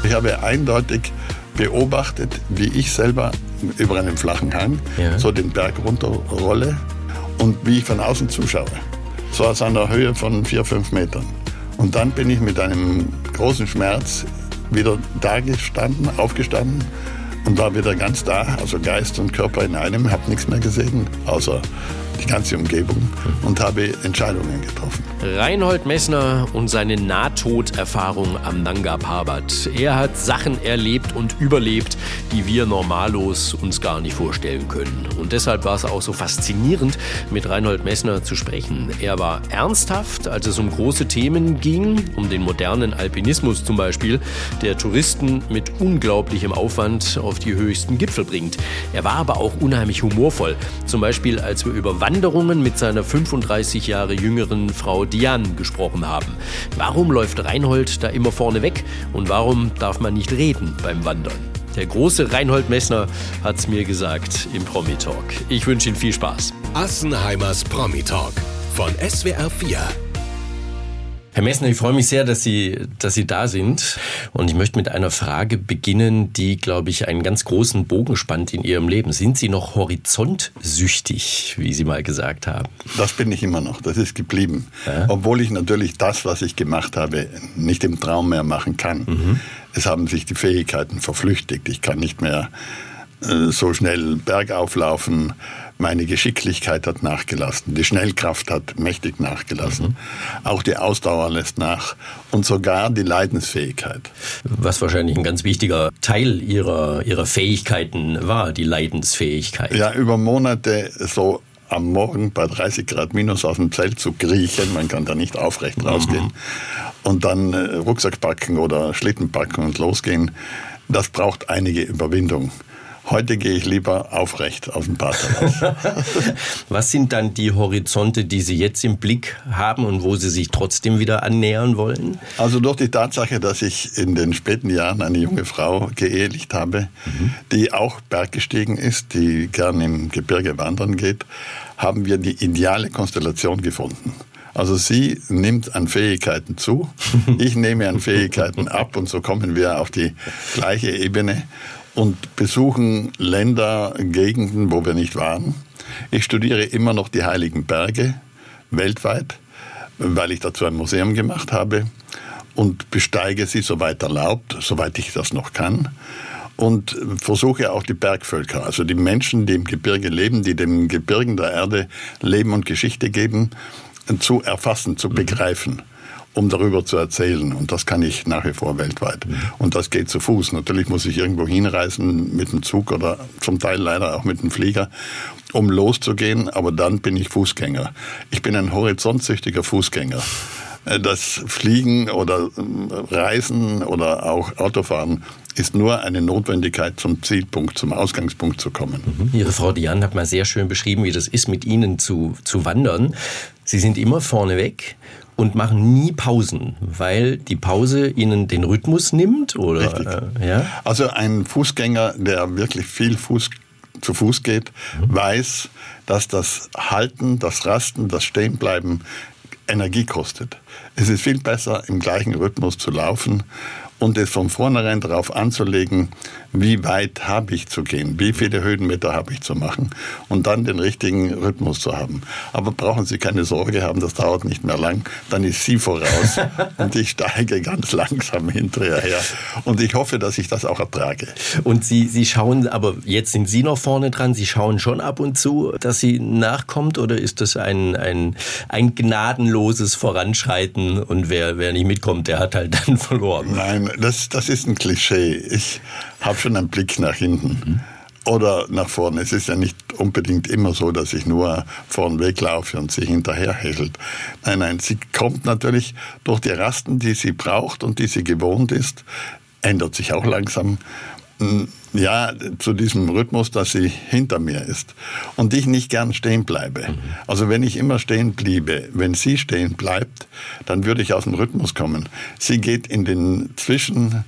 Ich habe eindeutig beobachtet, wie ich selber über einen flachen Hang so den Berg runterrolle und wie ich von außen zuschaue. So aus einer Höhe von 4-5 Metern. Und dann bin ich mit einem großen Schmerz wieder aufgestanden und war wieder ganz da, also Geist und Körper in einem, habe nichts mehr gesehen, außer die ganze Umgebung und habe Entscheidungen getroffen. Reinhold Messner und seine Nahtoderfahrung am Nanga Parbat. Er hat Sachen erlebt und überlebt, die wir normallos uns gar nicht vorstellen können. Und deshalb war es auch so faszinierend, mit Reinhold Messner zu sprechen. Er war ernsthaft, als es um große Themen ging, um den modernen Alpinismus zum Beispiel, der Touristen mit unglaublichem Aufwand auf die höchsten Gipfel bringt. Er war aber auch unheimlich humorvoll. Zum Beispiel, als wir über Wanderungen mit seiner 35 Jahre jüngeren Frau Diane gesprochen haben. Warum läuft Reinhold da immer vorne weg und warum darf man nicht reden beim Wandern? Der große Reinhold Messner hat's mir gesagt im Promi-Talk. Ich wünsche Ihnen viel Spaß. Assenheimers Promi-Talk von SWR 4. Herr Messner, ich freue mich sehr, dass Sie da sind. Und ich möchte mit einer Frage beginnen, die, glaube ich, einen ganz großen Bogen spannt in Ihrem Leben. Sind Sie noch horizontsüchtig, wie Sie mal gesagt haben? Das bin ich immer noch. Das ist geblieben. Ja? Obwohl ich natürlich das, was ich gemacht habe, nicht im Traum mehr machen kann. Es haben sich die Fähigkeiten verflüchtigt. Ich kann nicht mehr so schnell bergauf laufen. Meine Geschicklichkeit hat nachgelassen. Die Schnellkraft hat mächtig nachgelassen. Auch die Ausdauer lässt nach. Und sogar die Leidensfähigkeit. Was wahrscheinlich ein ganz wichtiger Teil Ihrer Fähigkeiten war, die Leidensfähigkeit. Ja, über Monate so am Morgen bei 30 Grad minus aus dem Zelt zu kriechen. Man kann da nicht aufrecht rausgehen. Und dann Rucksack packen oder Schlitten packen und losgehen. Das braucht einige Überwindung. Heute gehe ich lieber aufrecht aus dem Bad raus. Was sind dann die Horizonte, die Sie jetzt im Blick haben und wo Sie sich trotzdem wieder annähern wollen? Also durch die Tatsache, dass ich in den späten Jahren eine junge Frau geehelicht habe, die auch berggestiegen ist, die gern im Gebirge wandern geht, haben wir die ideale Konstellation gefunden. Also sie nimmt an Fähigkeiten zu, ich nehme an Fähigkeiten ab und so kommen wir auf die gleiche Ebene und besuchen Länder, Gegenden, wo wir nicht waren. Ich studiere immer noch die Heiligen Berge weltweit, weil ich dazu ein Museum gemacht habe und besteige sie, soweit erlaubt, soweit ich das noch kann. Und versuche auch die Bergvölker, also die Menschen, die im Gebirge leben, die dem Gebirgen der Erde Leben und Geschichte geben, zu erfassen, zu begreifen, um darüber zu erzählen. Und das kann ich nach wie vor weltweit. Und das geht zu Fuß. Natürlich muss ich irgendwo hinreisen mit dem Zug oder zum Teil leider auch mit dem Flieger, um loszugehen. Aber dann bin ich Fußgänger. Ich bin ein horizontsüchtiger Fußgänger. Das Fliegen oder Reisen oder auch Autofahren ist nur eine Notwendigkeit, zum Zielpunkt, zum Ausgangspunkt zu kommen. Ihre Frau Diane hat mal sehr schön beschrieben, wie das ist, mit Ihnen zu wandern. Sie sind immer vorneweg und machen nie Pausen, weil die Pause Ihnen den Rhythmus nimmt, oder? Richtig. Ja? Also ein Fußgänger, der wirklich viel zu Fuß geht, weiß, dass das Halten, das Rasten, das Stehenbleiben Energie kostet. Es ist viel besser, im gleichen Rhythmus zu laufen und es von vornherein darauf anzulegen, wie weit habe ich zu gehen, wie viele Höhenmeter habe ich zu machen und dann den richtigen Rhythmus zu haben. Aber brauchen Sie keine Sorge haben, das dauert nicht mehr lang, dann ist sie voraus und ich steige ganz langsam hinterher. Und ich hoffe, dass ich das auch ertrage. Und Sie schauen, aber jetzt sind Sie noch vorne dran, Sie schauen schon ab und zu, dass sie nachkommt, oder ist das ein gnadenloses Voranschreiten und wer nicht mitkommt, der hat halt dann verloren? Nein, das ist ein Klischee. Ich habe schon einen Blick nach hinten oder nach vorne. Es ist ja nicht unbedingt immer so, dass ich nur vorn weglaufe und sie hinterher häschelt. Nein, sie kommt natürlich durch die Rasten, die sie braucht und die sie gewohnt ist, ändert sich auch langsam. Ja, zu diesem Rhythmus, dass sie hinter mir ist und ich nicht gern stehen bleibe. Also wenn ich immer stehen bliebe, wenn sie stehen bleibt, dann würde ich aus dem Rhythmus kommen. Sie geht in den Zwischenzeiten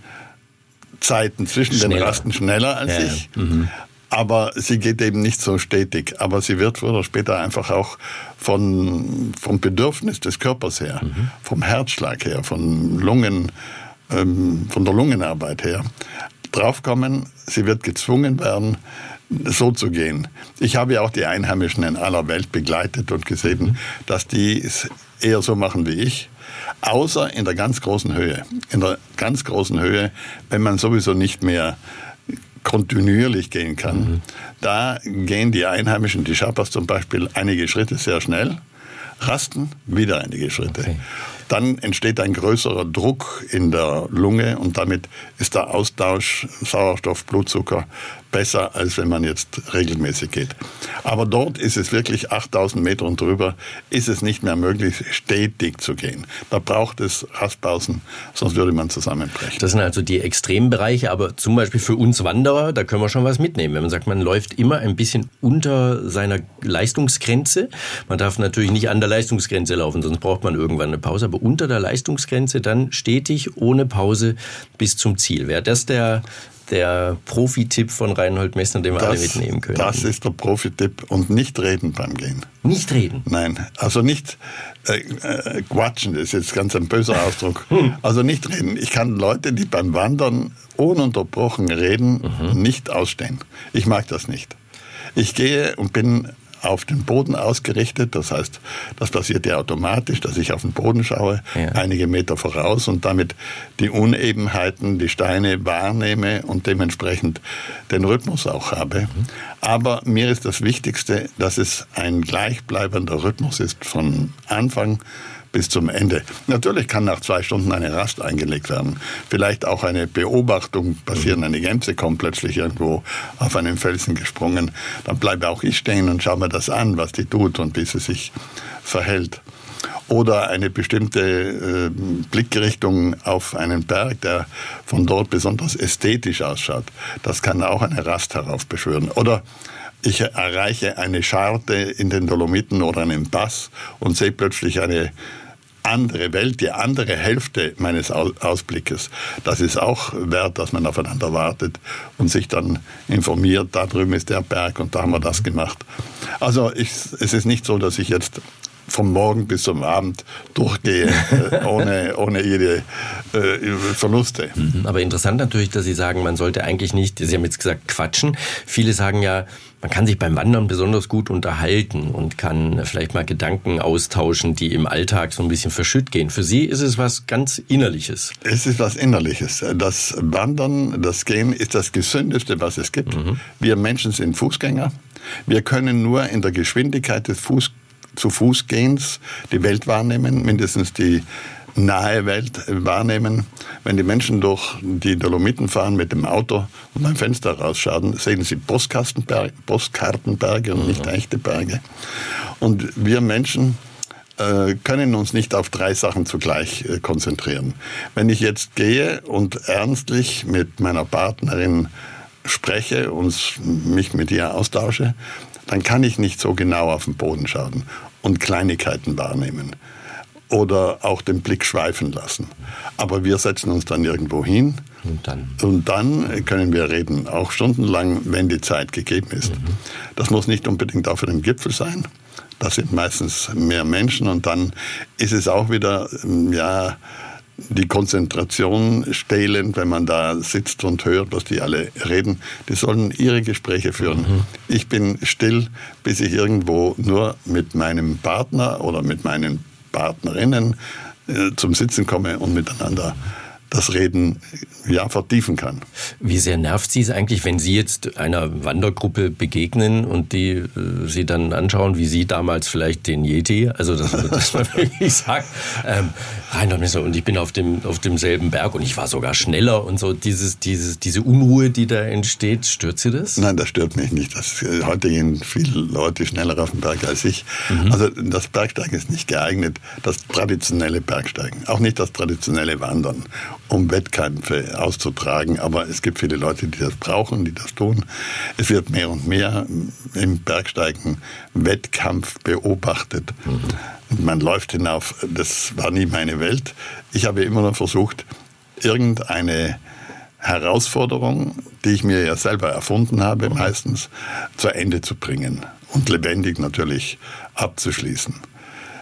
zwischen den Rasten schneller als ich, aber sie geht eben nicht so stetig. Aber sie wird früher oder später einfach auch vom Bedürfnis des Körpers her, vom Herzschlag her, von Lungen von der Lungenarbeit her, draufkommen, sie wird gezwungen werden, so zu gehen. Ich habe ja auch die Einheimischen in aller Welt begleitet und gesehen, dass die es eher so machen wie ich, außer in der ganz großen Höhe. In der ganz großen Höhe, wenn man sowieso nicht mehr kontinuierlich gehen kann, da gehen die Einheimischen, die Sherpas zum Beispiel, einige Schritte sehr schnell, rasten, wieder einige Schritte. Okay. Dann entsteht ein größerer Druck in der Lunge und damit ist der Austausch Sauerstoff, Blutzucker besser, als wenn man jetzt regelmäßig geht. Aber dort ist es wirklich 8000 Meter und drüber, ist es nicht mehr möglich, stetig zu gehen. Da braucht es Rastpausen, sonst würde man zusammenbrechen. Das sind also die Extrembereiche, aber zum Beispiel für uns Wanderer, da können wir schon was mitnehmen. Wenn man sagt, man läuft immer ein bisschen unter seiner Leistungsgrenze. Man darf natürlich nicht an der Leistungsgrenze laufen, sonst braucht man irgendwann eine Pause. Aber unter der Leistungsgrenze dann stetig, ohne Pause bis zum Ziel. Wäre das der Profi-Tipp von Reinhold Messner, den wir alle mitnehmen können? Das ist der Profi-Tipp und nicht reden beim Gehen. Nicht reden? Nein, also nicht quatschen, das ist jetzt ganz ein böser Ausdruck. Also nicht reden. Ich kann Leute, die beim Wandern ununterbrochen reden, nicht ausstehen. Ich mag das nicht. Ich gehe und bin auf den Boden ausgerichtet, das heißt, das passiert ja automatisch, dass ich auf den Boden schaue, einige Meter voraus und damit die Unebenheiten, die Steine wahrnehme und dementsprechend den Rhythmus auch habe. Aber mir ist das Wichtigste, dass es ein gleichbleibender Rhythmus ist von Anfang bis zum Ende. Natürlich kann nach 2 Stunden eine Rast eingelegt werden. Vielleicht auch eine Beobachtung passieren. Eine Gämse kommt plötzlich irgendwo auf einen Felsen gesprungen. Dann bleibe auch ich stehen und schaue mir das an, was die tut und wie sie sich verhält. Oder eine bestimmte Blickrichtung auf einen Berg, der von dort besonders ästhetisch ausschaut. Das kann auch eine Rast heraufbeschwören. Oder ich erreiche eine Scharte in den Dolomiten oder einen Pass und sehe plötzlich eine andere Welt, die andere Hälfte meines Ausblickes. Das ist auch wert, dass man aufeinander wartet und sich dann informiert, da drüben ist der Berg und da haben wir das gemacht. Also es ist nicht so, dass ich jetzt vom Morgen bis zum Abend durchgehe, ohne jede Verluste. Aber interessant natürlich, dass Sie sagen, man sollte eigentlich nicht, Sie haben jetzt gesagt, quatschen. Viele sagen ja, man kann sich beim Wandern besonders gut unterhalten und kann vielleicht mal Gedanken austauschen, die im Alltag so ein bisschen verschütt gehen. Für Sie ist es was ganz Innerliches. Es ist was Innerliches. Das Wandern, das Gehen ist das Gesündeste, was es gibt. Wir Menschen sind Fußgänger. Wir können nur in der Geschwindigkeit des zu Fuß gehens die Welt wahrnehmen, mindestens die nahe Welt wahrnehmen. Wenn die Menschen durch die Dolomiten fahren mit dem Auto und beim Fenster rausschauen, sehen sie Postkartenberge und nicht echte Berge. Und wir Menschen können uns nicht auf 3 Sachen zugleich konzentrieren. Wenn ich jetzt gehe und ernstlich mit meiner Partnerin spreche und mich mit ihr austausche, dann kann ich nicht so genau auf den Boden schauen und Kleinigkeiten wahrnehmen oder auch den Blick schweifen lassen. Aber wir setzen uns dann irgendwo hin und dann können wir reden, auch stundenlang, wenn die Zeit gegeben ist. Das muss nicht unbedingt auf einem Gipfel sein. Das sind meistens mehr Menschen und dann ist es auch wieder, die Konzentration stählend, wenn man da sitzt und hört, was die alle reden. Die sollen ihre Gespräche führen. Ich bin still, bis ich irgendwo nur mit meinem Partner oder mit meinen Partnerinnen zum Sitzen komme und miteinander das Reden vertiefen kann. Wie sehr nervt Sie es eigentlich, wenn Sie jetzt einer Wandergruppe begegnen und die Sie dann anschauen, wie Sie damals vielleicht den Yeti, also dass man wirklich sagt, Reinhold Messner, und ich bin auf demselben Berg und ich war sogar schneller und so, diese Unruhe, die da entsteht, stört Sie das? Nein, das stört mich nicht. Heute gehen viele Leute schneller auf den Berg als ich. Also das Bergsteigen ist nicht geeignet, das traditionelle Bergsteigen, auch nicht das traditionelle Wandern, um Wettkämpfe auszutragen. Aber es gibt viele Leute, die das brauchen, die das tun. Es wird mehr und mehr im Bergsteigen Wettkampf beobachtet. Man läuft hinauf. Das war nie meine Welt. Ich habe immer nur versucht, irgendeine Herausforderung, die ich mir ja selber erfunden habe, meistens zu Ende zu bringen und lebendig natürlich abzuschließen.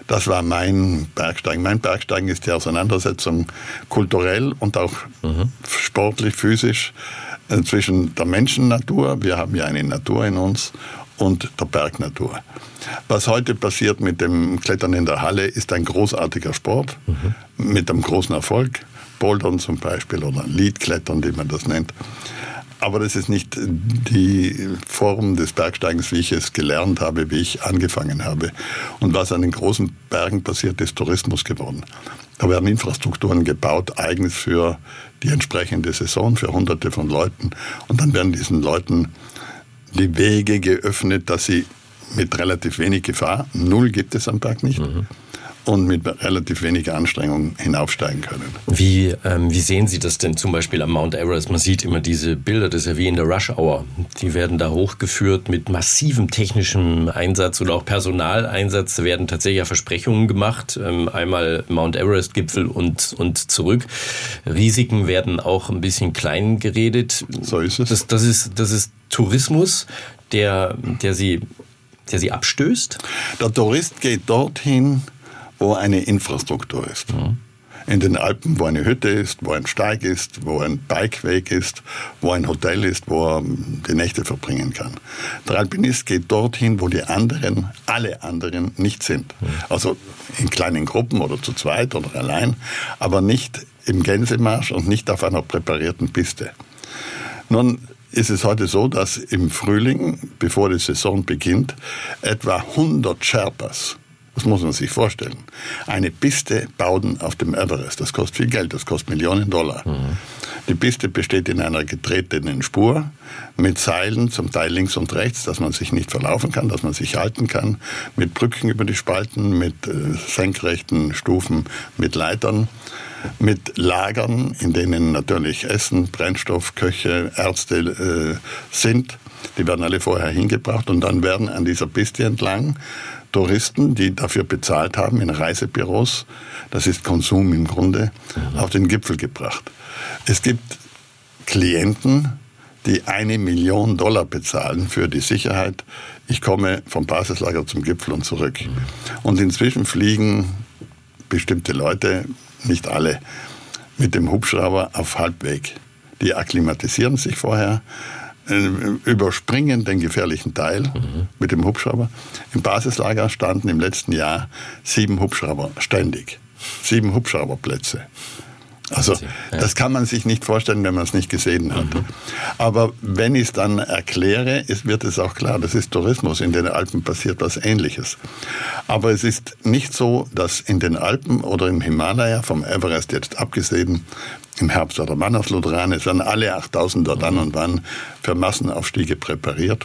Das war mein Bergsteigen. Mein Bergsteigen ist die Auseinandersetzung kulturell und auch sportlich, physisch zwischen der Menschennatur, wir haben ja eine Natur in uns, und der Bergnatur. Was heute passiert mit dem Klettern in der Halle, ist ein großartiger Sport mit einem großen Erfolg. Bouldern zum Beispiel oder Leadklettern, wie man das nennt. Aber das ist nicht die Form des Bergsteigens, wie ich es gelernt habe, wie ich angefangen habe. Und was an den großen Bergen passiert, ist Tourismus geworden. Da werden Infrastrukturen gebaut, eigens für die entsprechende Saison, für Hunderte von Leuten. Und dann werden diesen Leuten die Wege geöffnet, dass sie mit relativ wenig Gefahr, null gibt es am Berg nicht, und mit relativ weniger Anstrengung hinaufsteigen können. Wie sehen Sie das denn zum Beispiel am Mount Everest? Man sieht immer diese Bilder, das ist ja wie in der Rush Hour. Die werden da hochgeführt mit massivem technischem Einsatz oder auch Personaleinsatz. Da werden tatsächlich ja Versprechungen gemacht, einmal Mount Everest-Gipfel und zurück. Risiken werden auch ein bisschen klein geredet. So ist es. Das ist Tourismus, der sie abstößt? Der Tourist geht dorthin, wo eine Infrastruktur ist. In den Alpen, wo eine Hütte ist, wo ein Steig ist, wo ein Bikeweg ist, wo ein Hotel ist, wo er die Nächte verbringen kann. Der Alpinist geht dorthin, wo alle anderen nicht sind. Also in kleinen Gruppen oder zu zweit oder allein, aber nicht im Gänsemarsch und nicht auf einer präparierten Piste. Nun ist es heute so, dass im Frühling, bevor die Saison beginnt, etwa 100 Sherpas, das muss man sich vorstellen, eine Piste bauen auf dem Everest. Das kostet viel Geld, das kostet Millionen $. Die Piste besteht in einer getretenen Spur mit Seilen, zum Teil links und rechts, dass man sich nicht verlaufen kann, dass man sich halten kann, mit Brücken über die Spalten, mit senkrechten Stufen, mit Leitern, mit Lagern, in denen natürlich Essen, Brennstoff, Köche, Ärzte sind. Die werden alle vorher hingebracht und dann werden an dieser Piste entlang Touristen, die dafür bezahlt haben, in Reisebüros, das ist Konsum im Grunde, auf den Gipfel gebracht. Es gibt Klienten, die $1 Million bezahlen für die Sicherheit. Ich komme vom Basislager zum Gipfel und zurück. Und inzwischen fliegen bestimmte Leute, nicht alle, mit dem Hubschrauber auf Halbweg. Die akklimatisieren sich vorher, überspringen den gefährlichen Teil mit dem Hubschrauber. Im Basislager standen im letzten Jahr 7 Hubschrauber ständig. 7 Hubschrauberplätze. Also das kann man sich nicht vorstellen, wenn man es nicht gesehen hat. Aber wenn ich es dann erkläre, wird es auch klar, das ist Tourismus. In den Alpen passiert was Ähnliches. Aber es ist nicht so, dass in den Alpen oder im Himalaya, vom Everest jetzt abgesehen, im Herbst oder Manasludrane, es werden alle 8000 dort an und wann für Massenaufstiege präpariert.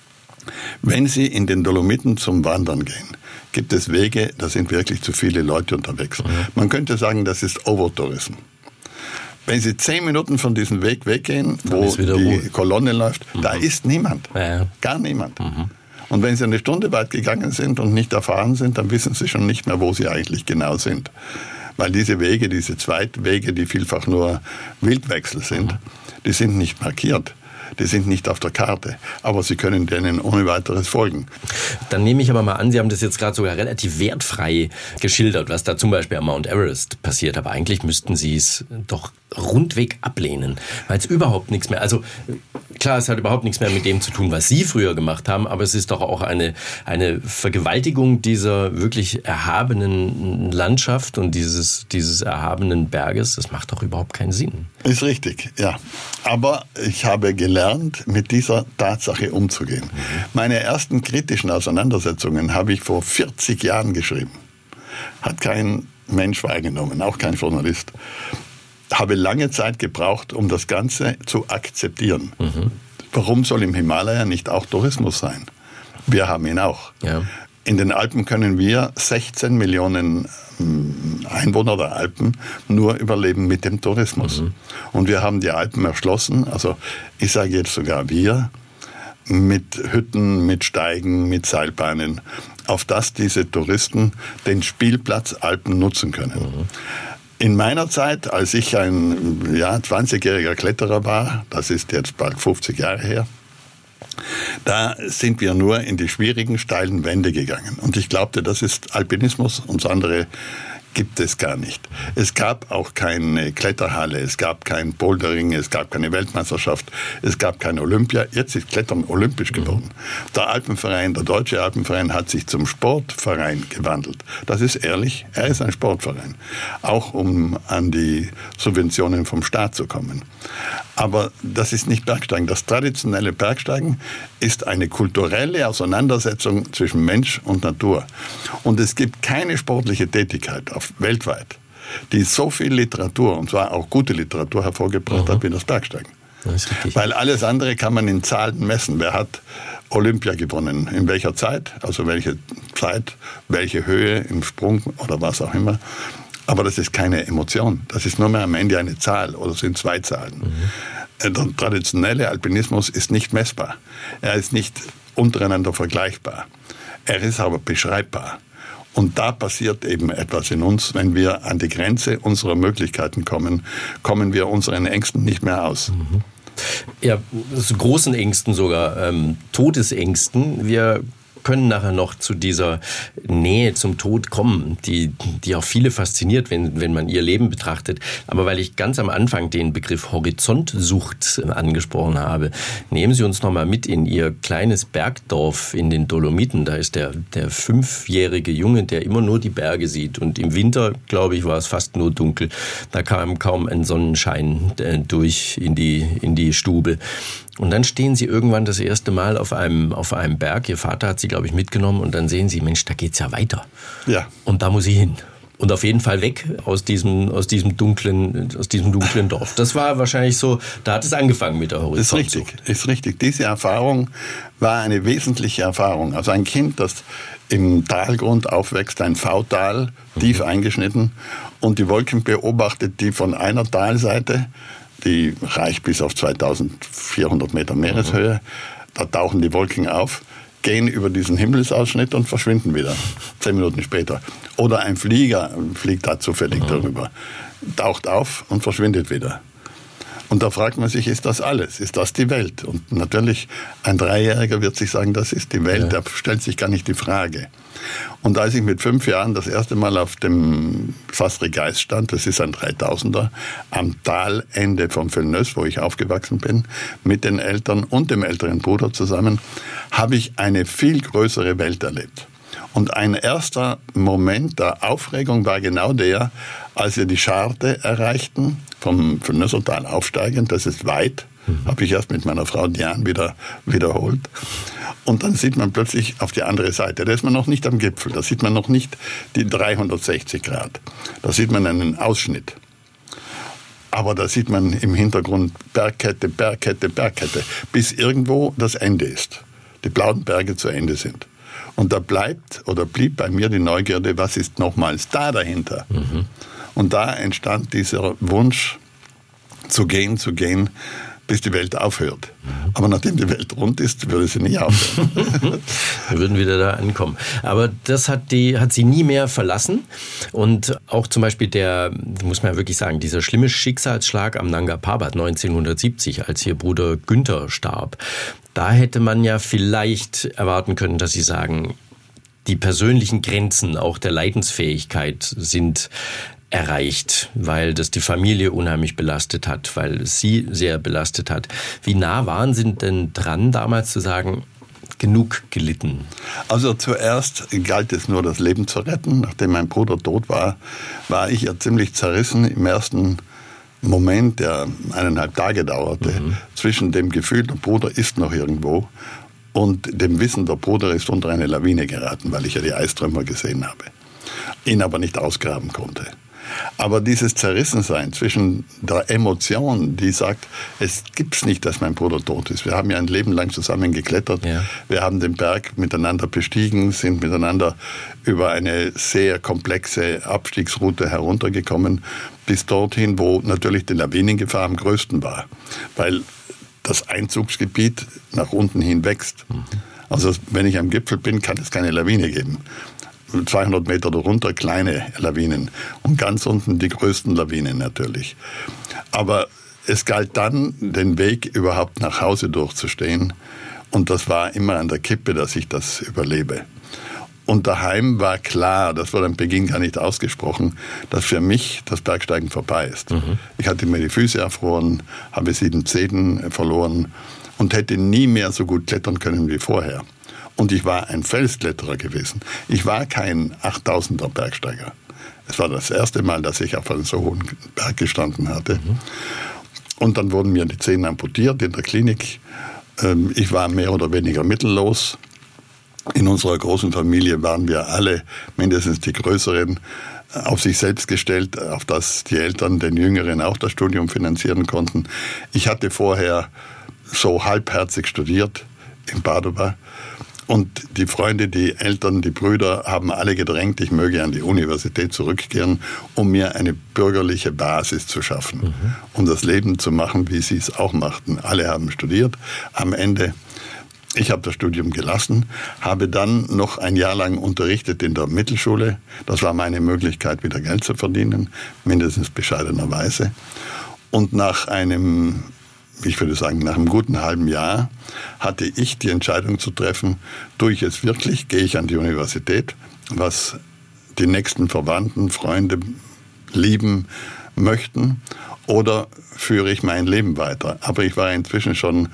Wenn Sie in den Dolomiten zum Wandern gehen, gibt es Wege, da sind wirklich zu viele Leute unterwegs. Man könnte sagen, das ist Overtourism. Wenn Sie 10 Minuten von diesem Weg weggehen, wo die Kolonne läuft, da ist niemand. Gar niemand. Und wenn Sie eine Stunde weit gegangen sind und nicht erfahren sind, dann wissen Sie schon nicht mehr, wo Sie eigentlich genau sind. Weil diese Wege, diese Zweitwege, die vielfach nur Wildwechsel sind, die sind nicht markiert. Die sind nicht auf der Karte, aber Sie können denen ohne weiteres folgen. Dann nehme ich aber mal an, Sie haben das jetzt gerade sogar relativ wertfrei geschildert, was da zum Beispiel am Mount Everest passiert. Aber eigentlich müssten Sie es doch rundweg ablehnen, weil es überhaupt nichts mehr, also klar, es hat überhaupt nichts mehr mit dem zu tun, was Sie früher gemacht haben, aber es ist doch auch eine Vergewaltigung dieser wirklich erhabenen Landschaft und dieses erhabenen Berges. Das macht doch überhaupt keinen Sinn. Ist richtig, ja. Aber ich habe gelernt, mit dieser Tatsache umzugehen. Meine ersten kritischen Auseinandersetzungen habe ich vor 40 Jahren geschrieben. Hat kein Mensch wahrgenommen, auch kein Journalist. Habe lange Zeit gebraucht, um das Ganze zu akzeptieren. Warum soll im Himalaya nicht auch Tourismus sein? Wir haben ihn auch. Ja. In den Alpen können wir 16 Millionen Einwohner der Alpen nur überleben mit dem Tourismus. Und wir haben die Alpen erschlossen, also ich sage jetzt sogar wir, mit Hütten, mit Steigen, mit Seilbahnen, auf dass diese Touristen den Spielplatz Alpen nutzen können. In meiner Zeit, als ich ein 20-jähriger Kletterer war, das ist jetzt bald 50 Jahre her, Da sind wir nur in die schwierigen, steilen Wände gegangen. Und ich glaubte, das ist Alpinismus und das andere gibt es gar nicht. Es gab auch keine Kletterhalle, es gab kein Bouldering, es gab keine Weltmeisterschaft, es gab kein Olympia. Jetzt ist Klettern olympisch geworden. Der Alpenverein, der Deutsche Alpenverein hat sich zum Sportverein gewandelt. Das ist ehrlich, er ist ein Sportverein. Auch um an die Subventionen vom Staat zu kommen. Aber das ist nicht Bergsteigen. Das traditionelle Bergsteigen ist eine kulturelle Auseinandersetzung zwischen Mensch und Natur. Und es gibt keine sportliche Tätigkeit weltweit, die so viel Literatur, und zwar auch gute Literatur, hervorgebracht hat wie das Bergsteigen. Das ist richtig. Weil alles andere kann man in Zahlen messen. Wer hat Olympia gewonnen? In welcher Zeit? Also welche Zeit, welche Höhe im Sprung oder was auch immer. Aber das ist keine Emotion. Das ist nur mehr am Ende eine Zahl oder sind zwei Zahlen. Der traditionelle Alpinismus ist nicht messbar. Er ist nicht untereinander vergleichbar. Er ist aber beschreibbar. Und da passiert eben etwas in uns. Wenn wir an die Grenze unserer Möglichkeiten kommen, kommen wir unseren Ängsten nicht mehr aus. Ja, großen Ängsten sogar, Todesängsten. Wir können nachher noch zu dieser Nähe zum Tod kommen, die auch viele fasziniert, wenn man ihr Leben betrachtet. Aber weil ich ganz am Anfang den Begriff Horizontsucht angesprochen habe, nehmen Sie uns noch mal mit in Ihr kleines Bergdorf in den Dolomiten. Da ist der 5-jährige Junge, der immer nur die Berge sieht. Und im Winter, glaube ich, war es fast nur dunkel. Da kam kaum ein Sonnenschein durch in die Stube. Und dann stehen Sie irgendwann das erste Mal auf einem Berg. Ihr Vater hat Sie, glaube ich, mitgenommen. Und dann sehen Sie, Mensch, da geht's ja weiter. Ja. Und da muss ich hin. Und auf jeden Fall weg aus diesem dunklen Dorf. Das war wahrscheinlich so, da hat es angefangen mit der Horizontsucht. Ist richtig. Diese Erfahrung war eine wesentliche Erfahrung. Also ein Kind, das im Talgrund aufwächst, ein V-Tal, tief eingeschnitten, und die Wolken beobachtet, die von einer Talseite, die reicht bis auf 2400 Meter Meereshöhe. Da tauchen die Wolken auf, gehen über diesen Himmelsausschnitt und verschwinden wieder, 10 Minuten später. Oder ein Flieger fliegt da zufällig darüber, taucht auf und verschwindet wieder. Und da fragt man sich, ist das alles? Ist das die Welt? Und natürlich, ein 3-Jähriger wird sich sagen, das ist die Welt. Ja. Da stellt sich gar nicht die Frage. Und als ich mit 5 Jahren das erste Mal auf dem Fasrigeis stand, das ist ein 3000er, am Talende von Fellnös, wo ich aufgewachsen bin, mit den Eltern und dem älteren Bruder zusammen, habe ich eine viel größere Welt erlebt. Und ein erster Moment der Aufregung war genau der, als wir die Scharte erreichten, vom Fellnöser aufsteigend, das ist weit, habe ich erst mit meiner Frau Diane wiederholt. Und dann sieht man plötzlich auf die andere Seite, da ist man noch nicht am Gipfel, da sieht man noch nicht die 360 Grad, da sieht man einen Ausschnitt. Aber da sieht man im Hintergrund Bergkette, Bergkette, Bergkette, bis irgendwo das Ende ist, die blauen Berge zu Ende sind. Und da blieb bei mir die Neugierde, was ist nochmals da dahinter? Und da entstand dieser Wunsch, zu gehen, bis die Welt aufhört. Aber nachdem die Welt rund ist, würde sie nie aufhören. Wir würden wieder da ankommen. Aber das hat sie nie mehr verlassen. Und auch zum Beispiel muss man ja wirklich sagen, dieser schlimme Schicksalsschlag am Nanga Parbat 1970, als ihr Bruder Günther starb, da hätte man ja vielleicht erwarten können, dass Sie sagen, die persönlichen Grenzen auch der Leidensfähigkeit sind erreicht, weil das die Familie unheimlich belastet hat, weil es Sie sehr belastet hat. Wie nah waren Sie denn dran, damals zu sagen, genug gelitten? Also zuerst galt es nur, das Leben zu retten. Nachdem mein Bruder tot war, war ich ja ziemlich zerrissen im ersten Moment, der 1,5 Tage dauerte, zwischen dem Gefühl, der Bruder ist noch irgendwo, und dem Wissen, der Bruder ist unter eine Lawine geraten, weil ich ja die Eistrümmer gesehen habe, ihn aber nicht ausgraben konnte. Aber dieses Zerrissensein zwischen der Emotion, die sagt, es gibt's nicht, dass mein Bruder tot ist. Wir haben ja ein Leben lang zusammen geklettert. Ja. Wir haben den Berg miteinander bestiegen, sind miteinander über eine sehr komplexe Abstiegsroute heruntergekommen, bis dorthin, wo natürlich die Lawinengefahr am größten war. Weil das Einzugsgebiet nach unten hin wächst. Also wenn ich am Gipfel bin, kann es keine Lawine geben. 200 Meter darunter kleine Lawinen und ganz unten die größten Lawinen natürlich. Aber es galt dann, den Weg überhaupt nach Hause durchzustehen Und das war immer an der Kippe, dass ich das überlebe. Und daheim war klar, das wurde am Beginn gar nicht ausgesprochen, dass für mich das Bergsteigen vorbei ist. Ich hatte mir die Füße erfroren, habe 7 Zehen verloren und hätte nie mehr so gut klettern können wie vorher. Und ich war ein Felskletterer gewesen. Ich war kein 8000er Bergsteiger. Es war das erste Mal, dass ich auf einem so hohen Berg gestanden hatte. Und dann wurden mir die Zehen amputiert in der Klinik. Ich war mehr oder weniger mittellos. In unserer großen Familie waren wir alle, mindestens die Größeren, auf sich selbst gestellt, auf das die Eltern den Jüngeren auch das Studium finanzieren konnten. Ich hatte vorher so halbherzig studiert in Padova. Und die Freunde, die Eltern, die Brüder haben alle gedrängt, ich möge an die Universität zurückkehren, um mir eine bürgerliche Basis zu schaffen, um das Leben zu machen, wie sie es auch machten. Alle haben studiert. Am Ende, ich habe das Studium gelassen, habe dann noch ein Jahr lang unterrichtet in der Mittelschule. Das war meine Möglichkeit, wieder Geld zu verdienen, mindestens bescheidenerweise. Und nach einem, ich würde sagen, nach einem guten halben Jahr hatte ich die Entscheidung zu treffen, tue ich es wirklich, gehe ich an die Universität, was die nächsten Verwandten, Freunde lieben möchten, oder führe ich mein Leben weiter. Aber ich war inzwischen schon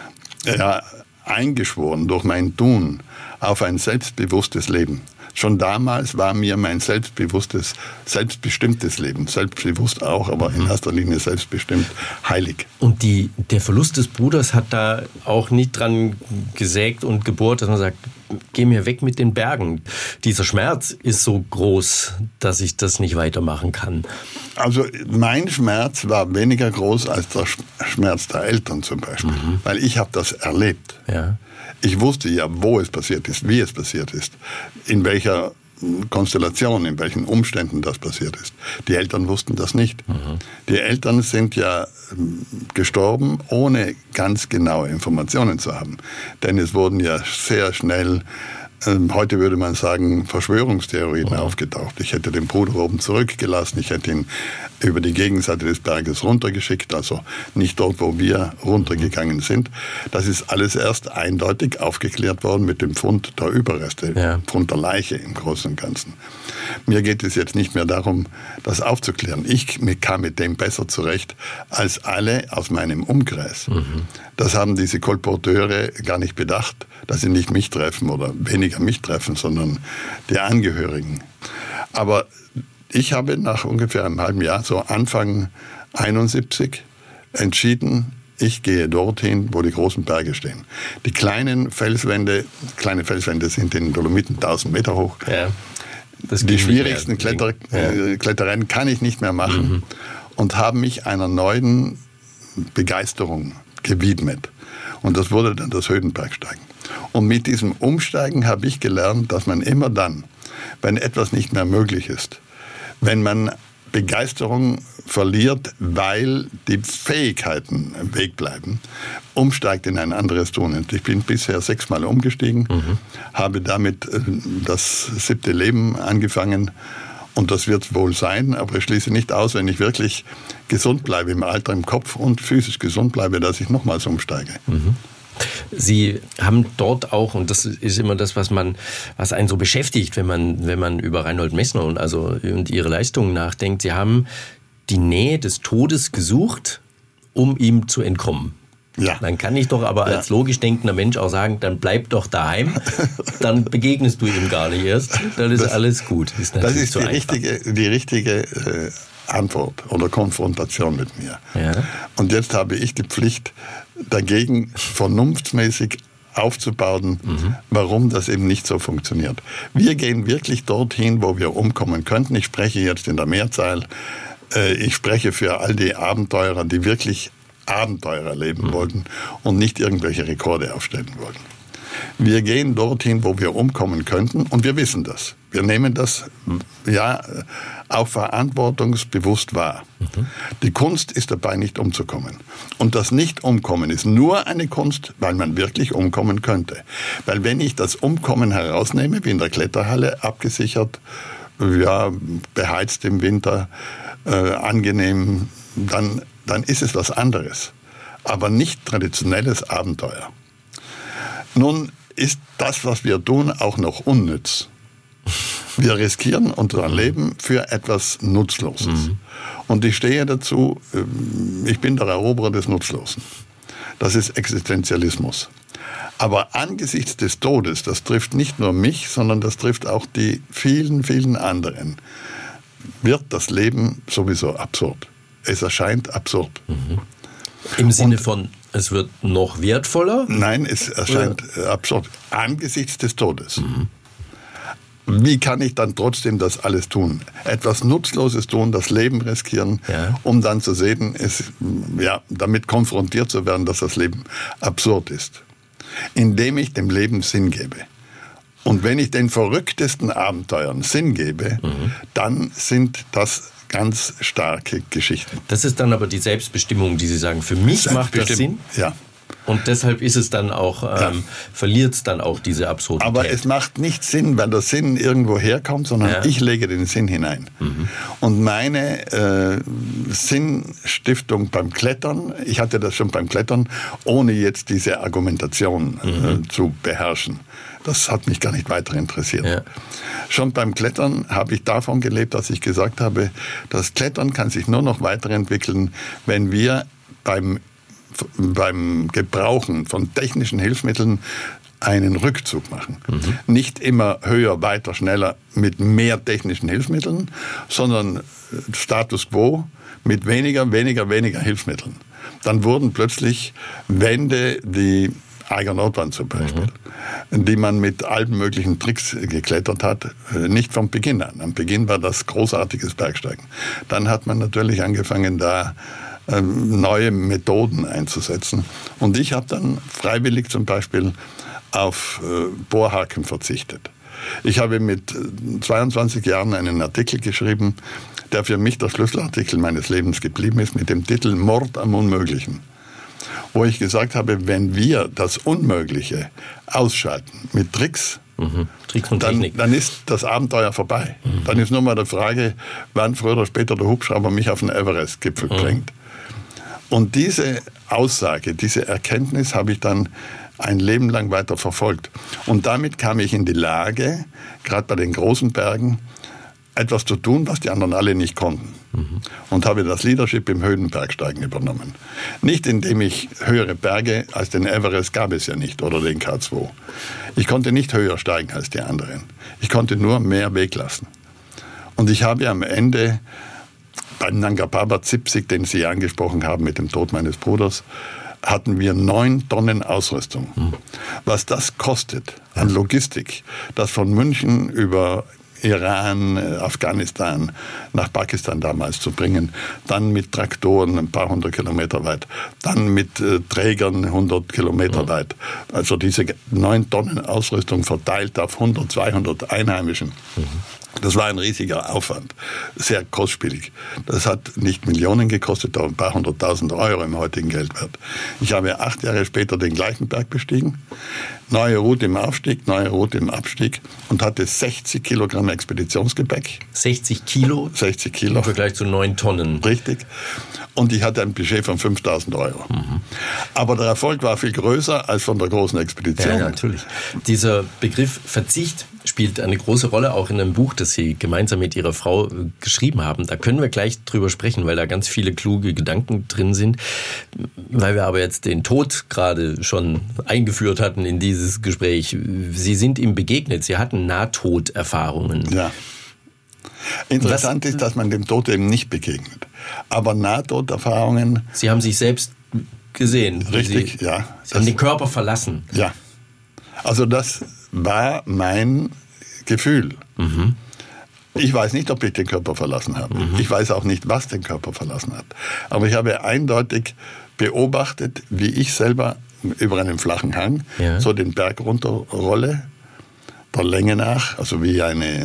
eingeschworen durch mein Tun auf ein selbstbewusstes Leben. Schon damals war mir mein selbstbewusstes, selbstbestimmtes Leben, selbstbewusst auch, aber in erster Linie selbstbestimmt, heilig. Und der Verlust des Bruders hat da auch nicht dran gesägt und gebohrt, dass man sagt, geh mir weg mit den Bergen. Dieser Schmerz ist so groß, dass ich das nicht weitermachen kann. Also mein Schmerz war weniger groß als der Schmerz der Eltern zum Beispiel, weil ich habe das erlebt. Ja. Ich wusste ja, wo es passiert ist, wie es passiert ist, in welcher Konstellation, in welchen Umständen das passiert ist. Die Eltern wussten das nicht. Die Eltern sind ja gestorben, ohne ganz genaue Informationen zu haben. Denn es wurden ja sehr schnell, heute würde man sagen, Verschwörungstheorien aufgetaucht. Ich hätte den Bruder oben zurückgelassen, ich hätte ihn über die Gegenseite des Berges runtergeschickt, also nicht dort, wo wir runtergegangen sind. Das ist alles erst eindeutig aufgeklärt worden mit dem Fund der Überreste, Fund der Leiche im Großen und Ganzen. Mir geht es jetzt nicht mehr darum, das aufzuklären. Ich kam mit dem besser zurecht als alle aus meinem Umkreis. Das haben diese Kolporteure gar nicht bedacht, dass sie nicht mich treffen oder weniger mich treffen, sondern die Angehörigen. Aber ich habe nach ungefähr einem halben Jahr, so Anfang 71, entschieden, ich gehe dorthin, wo die großen Berge stehen. Die kleine Felswände sind in den Dolomiten 1000 Meter hoch. Ja, die schwierigsten Klettereien kann ich nicht mehr machen und habe mich einer neuen Begeisterung gewidmet. Und das wurde dann das Höhenbergsteigen. Und mit diesem Umsteigen habe ich gelernt, dass man immer dann, wenn etwas nicht mehr möglich ist, wenn man Begeisterung verliert, weil die Fähigkeiten im Weg bleiben, umsteigt in ein anderes Tun. Und ich bin bisher 6-mal umgestiegen, habe damit das 7. Leben angefangen. Und das wird wohl sein, aber ich schließe nicht aus, wenn ich wirklich gesund bleibe im Alter, im Kopf und physisch gesund bleibe, dass ich nochmals umsteige. Sie haben dort auch, und das ist immer das, was einen so beschäftigt, wenn man über Reinhold Messner und ihre Leistungen nachdenkt. Sie haben die Nähe des Todes gesucht, um ihm zu entkommen. Ja. Dann kann ich doch aber als logisch denkender Mensch auch sagen, dann bleib doch daheim, dann begegnest du ihm gar nicht erst, dann ist alles gut. Das ist die richtige Antwort oder Konfrontation mit mir. Ja. Und jetzt habe ich die Pflicht, dagegen vernunftsmäßig aufzubauen, warum das eben nicht so funktioniert. Wir gehen wirklich dorthin, wo wir umkommen könnten. Ich spreche jetzt in der Mehrzahl. Ich spreche für all die Abenteurer, die wirklich Abenteuer erleben wollten und nicht irgendwelche Rekorde aufstellen wollten. Wir gehen dorthin, wo wir umkommen könnten, und wir wissen das. Wir nehmen das auch verantwortungsbewusst wahr. Die Kunst ist dabei, nicht umzukommen. Und das Nicht-Umkommen ist nur eine Kunst, weil man wirklich umkommen könnte. Weil wenn ich das Umkommen herausnehme, wie in der Kletterhalle, abgesichert, beheizt im Winter, angenehm, dann ist es was anderes. Aber nicht traditionelles Abenteuer. Nun ist das, was wir tun, auch noch unnütz. Wir riskieren unser Leben für etwas Nutzloses. Und ich stehe dazu, ich bin der Eroberer des Nutzlosen. Das ist Existenzialismus. Aber angesichts des Todes, das trifft nicht nur mich, sondern das trifft auch die vielen, vielen anderen, wird das Leben sowieso absurd. Es erscheint absurd. Im Sinne von, es wird noch wertvoller? Nein, es erscheint absurd. Angesichts des Todes. Wie kann ich dann trotzdem das alles tun? Etwas Nutzloses tun, das Leben riskieren, um dann zu sehen, damit konfrontiert zu werden, dass das Leben absurd ist. Indem ich dem Leben Sinn gebe. Und wenn ich den verrücktesten Abenteuern Sinn gebe, dann sind das ganz starke Geschichten. Das ist dann aber die Selbstbestimmung, die Sie sagen, für mich macht das Sinn? Ja. Und deshalb ist es dann auch, verliert es dann auch diese Absurdität. Aber es macht nicht Sinn, weil der Sinn irgendwo herkommt, sondern ich lege den Sinn hinein. Und meine Sinnstiftung beim Klettern, ich hatte das schon beim Klettern, ohne jetzt diese Argumentation zu beherrschen. Das hat mich gar nicht weiter interessiert. Ja. Schon beim Klettern habe ich davon gelebt, dass ich gesagt habe, das Klettern kann sich nur noch weiterentwickeln, wenn wir beim Gebrauchen von technischen Hilfsmitteln einen Rückzug machen. Nicht immer höher, weiter, schneller mit mehr technischen Hilfsmitteln, sondern Status quo mit weniger Hilfsmitteln. Dann wurden plötzlich Wände, die Eiger Nordwand zum Beispiel, die man mit allen möglichen Tricks geklettert hat, nicht vom Beginn an. Am Beginn war das großartiges Bergsteigen. Dann hat man natürlich angefangen, da neue Methoden einzusetzen. Und ich habe dann freiwillig zum Beispiel auf Bohrhaken verzichtet. Ich habe mit 22 Jahren einen Artikel geschrieben, der für mich der Schlüsselartikel meines Lebens geblieben ist, mit dem Titel Mord am Unmöglichen. Wo ich gesagt habe, wenn wir das Unmögliche ausschalten mit Tricks, Tricks und Technik, dann ist das Abenteuer vorbei. Dann ist nur mal die Frage, wann früher oder später der Hubschrauber mich auf den Everest-Gipfel bringt. Und diese Aussage, diese Erkenntnis habe ich dann ein Leben lang weiter verfolgt. Und damit kam ich in die Lage, gerade bei den großen Bergen, etwas zu tun, was die anderen alle nicht konnten. Und habe das Leadership im Höhenbergsteigen übernommen. Nicht indem ich höhere Berge als den Everest gab es ja nicht oder den K2. Ich konnte nicht höher steigen als die anderen. Ich konnte nur mehr weglassen. Und ich habe am Ende beim Nanga Parbat 70, den Sie angesprochen haben mit dem Tod meines Bruders, hatten wir 9 Tonnen Ausrüstung. Was das kostet an Logistik, das von München über Iran, Afghanistan, nach Pakistan damals zu bringen, dann mit Traktoren ein paar 100 Kilometer weit, dann mit Trägern 100 Kilometer weit. Also diese 9 Tonnen Ausrüstung verteilt auf 100, 200 Einheimischen. Das war ein riesiger Aufwand, sehr kostspielig. Das hat nicht Millionen gekostet, aber ein paar 100.000 Euro im heutigen Geldwert. Ich habe 8 Jahre später den gleichen Berg bestiegen, neue Route im Aufstieg, neue Route im Abstieg und hatte 60 Kilogramm Expeditionsgepäck. 60 Kilo? 60 Kilo. Im Vergleich zu 9 Tonnen. Richtig. Und ich hatte ein Budget von 5.000 Euro. Aber der Erfolg war viel größer als von der großen Expedition. Ja, natürlich. Dieser Begriff Verzicht spielt eine große Rolle auch in einem Buch, das Sie gemeinsam mit Ihrer Frau geschrieben haben. Da können wir gleich drüber sprechen, weil da ganz viele kluge Gedanken drin sind. Weil wir aber jetzt den Tod gerade schon eingeführt hatten in dieses Gespräch. Sie sind ihm begegnet, Sie hatten Nahtoderfahrungen. Ja. Interessant ist, dass man dem Tod eben nicht begegnet. Aber Nahtoderfahrungen... Sie haben sich selbst gesehen. Richtig, ja. Sie haben den Körper verlassen. Ja. Also das war mein Gefühl. Ich weiß nicht, ob ich den Körper verlassen habe. Ich weiß auch nicht, was den Körper verlassen hat. Aber ich habe eindeutig beobachtet, wie ich selber über einen flachen Hang so den Berg runterrolle, der Länge nach, also wie ein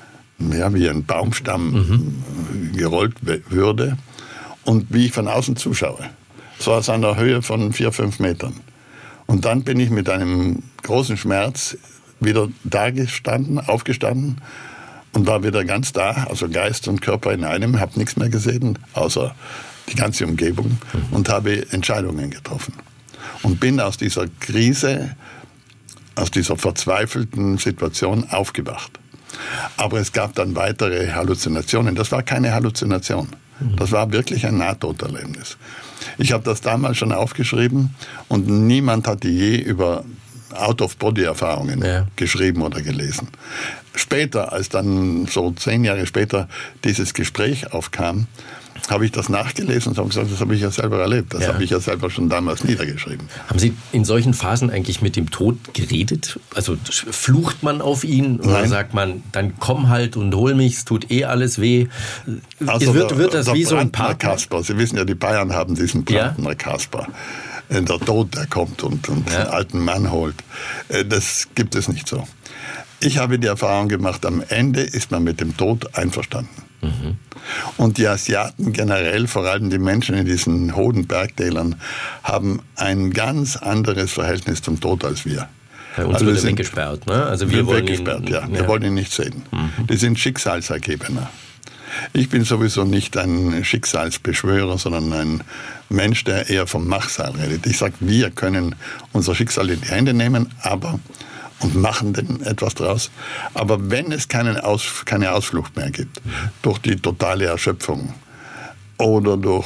Baumstamm gerollt würde und wie ich von außen zuschaue. So aus einer Höhe von 4-5 Metern. Und dann bin ich mit einem großen Schmerz wieder aufgestanden und war wieder ganz da, also Geist und Körper in einem, habe nichts mehr gesehen, außer die ganze Umgebung und habe Entscheidungen getroffen. Und bin aus dieser Krise aus dieser verzweifelten Situation aufgewacht. Aber es gab dann weitere Halluzinationen. Das war keine Halluzination. Das war wirklich ein Nahtoderlebnis. Ich habe das damals schon aufgeschrieben und niemand hatte je über Out-of-Body-Erfahrungen geschrieben oder gelesen. Später, als dann so 10 Jahre später dieses Gespräch aufkam, habe ich das nachgelesen und habe gesagt, das habe ich ja selber erlebt. Das habe ich ja selber schon damals niedergeschrieben. Haben Sie in solchen Phasen eigentlich mit dem Tod geredet? Also flucht man auf ihn oder Nein. sagt man, dann komm halt und hol mich, es tut eh alles weh? Also wird das wie so ein Brandner Partner? Kasper. Sie wissen ja, die Bayern haben diesen Brandner Kasper. Der Tod, der kommt und einen alten Mann holt. Das gibt es nicht so. Ich habe die Erfahrung gemacht, am Ende ist man mit dem Tod einverstanden. Und die Asiaten generell, vor allem die Menschen in diesen hohen Bergtälern, haben ein ganz anderes Verhältnis zum Tod als wir. Bei uns wird er weggesperrt, ne? Also wir wollen weggesperrt, wir wollen ihn nicht sehen. Die sind Schicksalsergebener. Ich bin sowieso nicht ein Schicksalsbeschwörer, sondern ein Mensch, der eher vom Machsal redet. Ich sage, wir können unser Schicksal in die Hände nehmen, und machen denn etwas draus. Aber wenn es keine Ausflucht mehr gibt, durch die totale Erschöpfung oder durch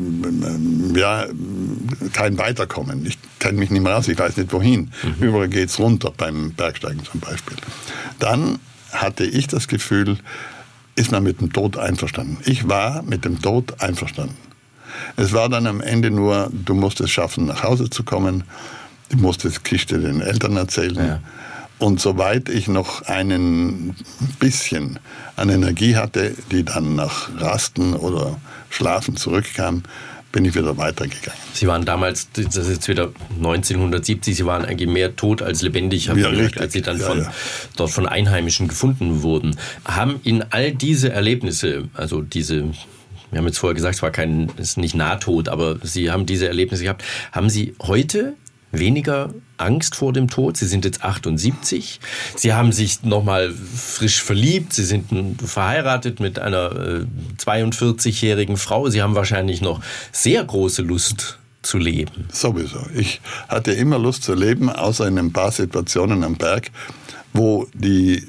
kein Weiterkommen, ich kenne mich nicht mehr aus, ich weiß nicht wohin, überall geht es runter beim Bergsteigen zum Beispiel, dann hatte ich das Gefühl, ist man mit dem Tod einverstanden. Ich war mit dem Tod einverstanden. Es war dann am Ende nur, du musst es schaffen, nach Hause zu kommen, du musst das Geschichte den Eltern erzählen. Ja. Und soweit ich noch ein bisschen an Energie hatte, die dann nach Rasten oder Schlafen zurückkam, bin ich wieder weitergegangen. Sie waren damals, das ist jetzt wieder 1970, Sie waren eigentlich mehr tot als lebendig, als Sie dann dort von Einheimischen gefunden wurden. Haben Ihnen all diese Erlebnisse, also wir haben jetzt vorher gesagt, es ist nicht Nahtod, aber Sie haben diese Erlebnisse gehabt. Haben Sie heute weniger Angst vor dem Tod? Sie sind jetzt 78. Sie haben sich nochmal frisch verliebt. Sie sind verheiratet mit einer 42-jährigen Frau. Sie haben wahrscheinlich noch sehr große Lust zu leben. Sowieso. Ich hatte immer Lust zu leben, außer in ein paar Situationen am Berg, wo die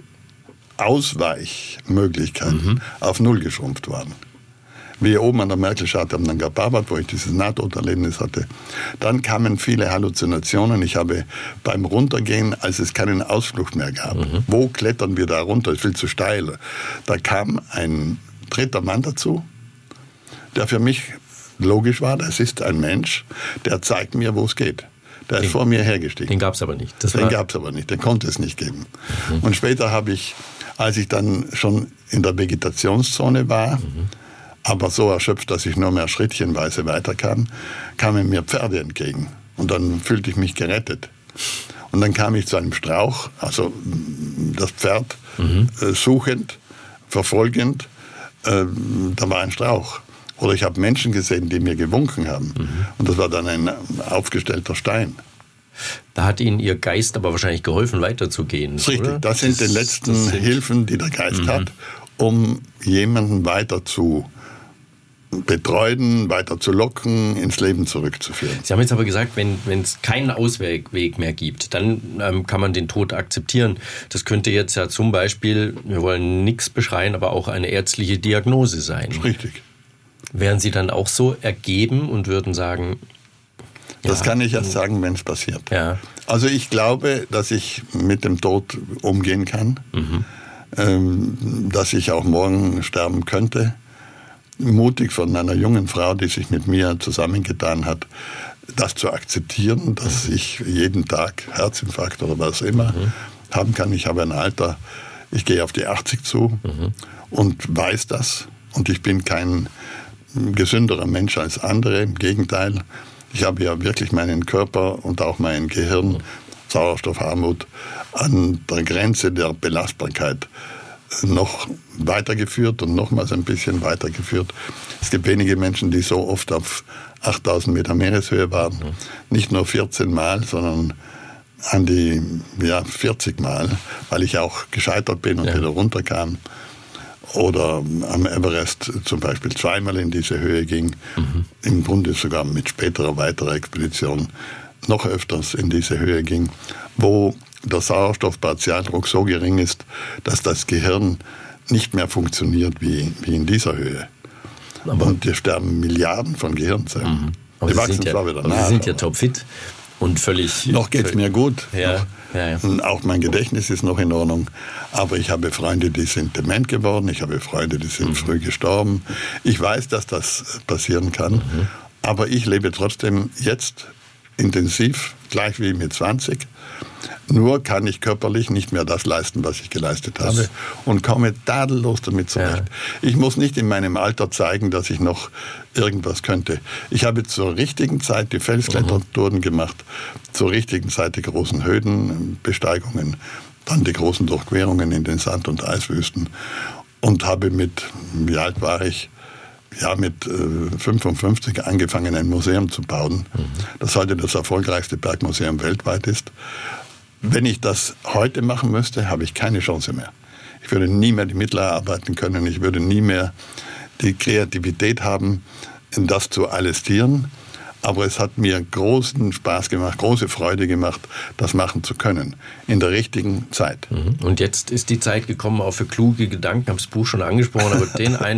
Ausweichmöglichkeiten auf null geschrumpft waren. Wie oben an der Merkelscharte am Nanga Parbat, wo ich dieses Nahtoderlebnis hatte. Dann kamen viele Halluzinationen. Ich habe beim Runtergehen, als es keinen Ausflucht mehr gab, wo klettern wir da runter, ist viel zu steil. Da kam ein dritter Mann dazu, der für mich logisch war, das ist ein Mensch, der zeigt mir, wo es geht. Der ist vor mir hergestiegen. Den gab es aber nicht. Den gab es aber nicht, den konnte es nicht geben. Und später habe ich, als ich dann schon in der Vegetationszone war, aber so erschöpft, dass ich nur mehr schrittchenweise weiterkam, kamen mir Pferde entgegen. Und dann fühlte ich mich gerettet. Und dann kam ich zu einem Strauch, also das Pferd suchend, verfolgend, da war ein Strauch. Oder ich habe Menschen gesehen, die mir gewunken haben. Und das war dann ein aufgestellter Stein. Da hat Ihnen Ihr Geist aber wahrscheinlich geholfen, weiterzugehen. Das ist richtig. Das sind die letzten Hilfen, die der Geist hat, um jemanden weiter zu betreuen, weiter zu locken, ins Leben zurückzuführen. Sie haben jetzt aber gesagt, wenn es keinen Ausweg mehr gibt, dann kann man den Tod akzeptieren. Das könnte jetzt ja zum Beispiel, wir wollen nichts beschreien, aber auch eine ärztliche Diagnose sein. Richtig. Wären Sie dann auch so ergeben und würden sagen... Das kann ich erst sagen, wenn es passiert. Ja. Also ich glaube, dass ich mit dem Tod umgehen kann, dass ich auch morgen sterben könnte. Mutig von einer jungen Frau, die sich mit mir zusammengetan hat, das zu akzeptieren, dass ich jeden Tag Herzinfarkt oder was immer haben kann. Ich habe ein Alter, ich gehe auf die 80 zu und weiß das. Und ich bin kein gesünderer Mensch als andere, im Gegenteil. Ich habe ja wirklich meinen Körper und auch mein Gehirn, Sauerstoffarmut, an der Grenze der Belastbarkeit noch weitergeführt und nochmals ein bisschen weitergeführt. Es gibt wenige Menschen, die so oft auf 8000 Meter Meereshöhe waren. Nicht nur 14 Mal, sondern an die 40 Mal, weil ich auch gescheitert bin und wieder runterkam. Oder am Everest zum Beispiel 2-mal in diese Höhe ging. Im Grunde sogar mit späterer weiterer Expedition noch öfters in diese Höhe ging, wo der Sauerstoffpartialdruck so gering ist, dass das Gehirn nicht mehr funktioniert wie in dieser Höhe. Und hier sterben Milliarden von Gehirnzellen. Aber die wachsen zwar wieder nach. Sie sind ja topfit und völlig... Noch geht es mir gut. Ja. Auch mein Gedächtnis ist noch in Ordnung. Aber ich habe Freunde, die sind dement geworden. Ich habe Freunde, die sind früh gestorben. Ich weiß, dass das passieren kann. Aber ich lebe trotzdem jetzt intensiv, gleich wie mit 20. Nur kann ich körperlich nicht mehr das leisten, was ich geleistet habe und komme tadellos damit zurecht. Ja. Ich muss nicht in meinem Alter zeigen, dass ich noch irgendwas könnte. Ich habe zur richtigen Zeit die Felsklettertouren gemacht, zur richtigen Zeit die großen Höhenbesteigungen, dann die großen Durchquerungen in den Sand- und Eiswüsten und habe wie alt war ich? Ja, mit 55 angefangen, ein Museum zu bauen, das heute das erfolgreichste Bergmuseum weltweit ist. Wenn ich das heute machen müsste, habe ich keine Chance mehr. Ich würde nie mehr die Mittel erarbeiten können, ich würde nie mehr die Kreativität haben, das zu allestieren. Aber es hat mir großen Spaß gemacht, große Freude gemacht, das machen zu können, in der richtigen Zeit. Und jetzt ist die Zeit gekommen, auch für kluge Gedanken, ich habe das Buch schon angesprochen, aber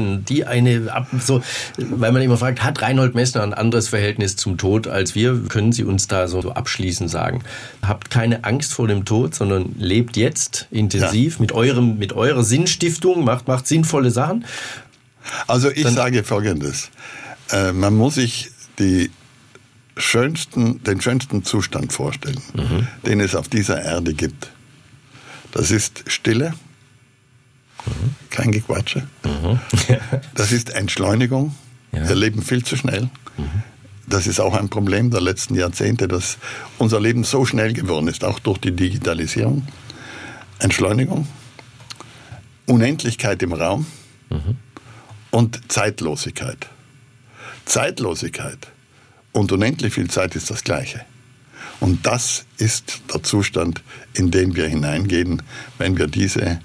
weil man immer fragt, hat Reinhold Messner ein anderes Verhältnis zum Tod als wir? Können Sie uns da so abschließend sagen? Habt keine Angst vor dem Tod, sondern lebt jetzt intensiv mit eurer Sinnstiftung, macht sinnvolle Sachen? Also ich sage Folgendes, man muss sich den schönsten Zustand vorstellen, den es auf dieser Erde gibt. Das ist Stille, kein Gequatsche. Das ist Entschleunigung. Wir leben viel zu schnell. Das ist auch ein Problem der letzten Jahrzehnte, dass unser Leben so schnell geworden ist, auch durch die Digitalisierung. Entschleunigung, Unendlichkeit im Raum und Zeitlosigkeit. Zeitlosigkeit und unendlich viel Zeit ist das Gleiche. Und das ist der Zustand, in den wir hineingehen, wenn wir diesen